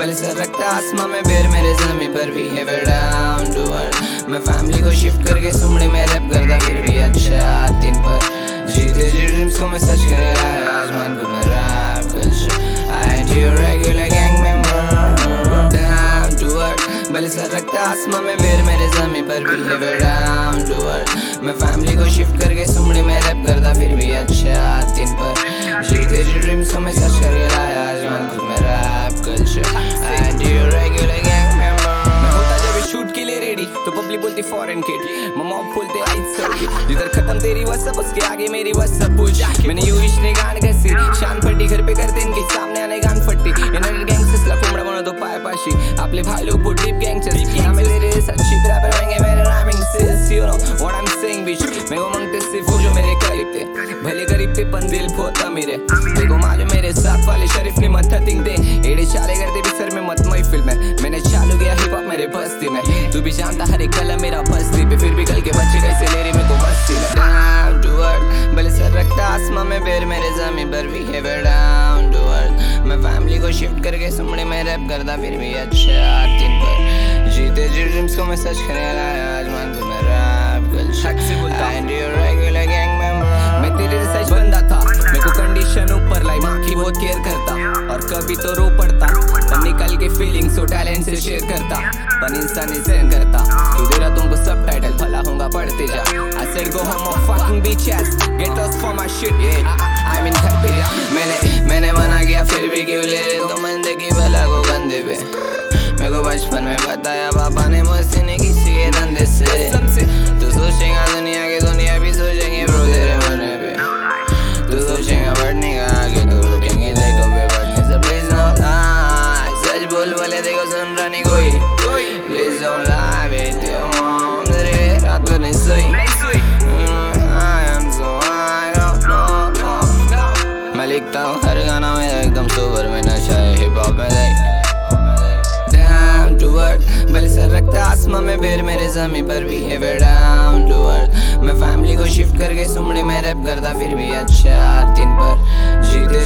भले सर रखता आसमां में बेर मेरे ज़मीं पर भी है डाउन टू अर्थ। मैं फैमिली को शिफ्ट करके सुमड़ी में रैप करता फिर भी अच्छा दिन पर जीते जी ड्रीम्स को मैं सच कर रहा आसमान को मैं rap culture I am your regular gang member down to earth. भले सर रखता आसमां में बेर मेरे ज़मीं पर भी है डाउन टू अर्थ। मैं फैमिली को शिफ्ट करके सुमड़ी में रैप करता फिर भी अच्छा दिन पर जीते जी ड्रीम्स को मैं सच कर रहा आसमान को मैं rap culture I am your regular gang member. मैं होता जब शूट के लिए रेडी तो पब्लिक बोलती फॉरेन किड, मम्मा बोलते आइट सर्किट। जिधर खत्म तेरी WhatsApp उसके आगे मेरी WhatsApp पुश। मैंने यू इश्ने गान कसी शान पट्टी घर पे करते इनके सामने आने गान फट्टी इनर गँगस्टर्स ला कोंबडा बनवतो पाय पाशी आपले भाई लोग पुट डीप गँगस्टर्स हमें तेरे सच्ची रैपर रहेंगे मेरे rhyming skills you know what I am saying bitch. मैं वो मांगते सिर्फ वो जो मेरे करीब थे भले गरीब थे पण दिल बहुत अमीर है। देखो मालूम मेरे साथ वाले शरीफ ने मत थिंग दे एड़े चाले करते भी सर में मत महफिल में मैंने चालू किया हिप हॉप मेरे बस्ती में। तू भी जानता हर एक कलम मेरा बस्ती पे फिर भी कल के बच्चे कैसे ले रहे मेरे को मस्ती में डाउन टू अर्थ। भले सर रखता आसमां में बेर मेरे ज़मीं पर भी है डाउन टू अर्थ। मैं फैमिली को शिफ्ट करके सुमड़ी में रैप करता फिर भी अच्छा दिन पर जीते जी ड्रीम्स को मैं सच करने लाया आसमान को मैं rap culture I am your regular gang member. मैं तेरे जैसा सच बंदा था मेरे को कंडीशन ऊपर लाई माँ की बहुत केयर करता और कभी तो रो पड़ता पर निकल के फीलिंग्स तो टैलेंट से शेयर करता पर इंसान सेंड करता तू दे रहा तुमको सब टाइटल भला होगा पढ़ते जा। I said go home or fucking bitches get lost for my shit yeah I mean घर पे जा। मैंने मना किया फिर भी क्यों ले रहे तुम बंदे की भला को कंधे पे। मेरे को बचपन में बताया पापा ने मुझसे नहीं किसी के धंधे से तू सोचेगा दुनिया भी सोचेंगे ब्रो तेरे मरने पे। तू सोचेगा बढ़ने का आगे तो रुकेंगे देखो पे बढ़ने से प्लीज नो लाई सच बोल बोले देखो सुन रहा नहीं कोई please don't lie with your mom तेरे रात भर नहीं सोई I am so high up no मैं लिखता हूँ हर गाना में एकदम सोबर में नशा है हिप हॉप में डाउन टू अर्थ। भले सर रखता आसमां में बेर मेरे ज़मीं पर भी है डाउन टू अर्थ। मैं फैमिली को शिफ्ट करके सुमड़ी में रैप करता फिर भी अच्छा दिन पर जीते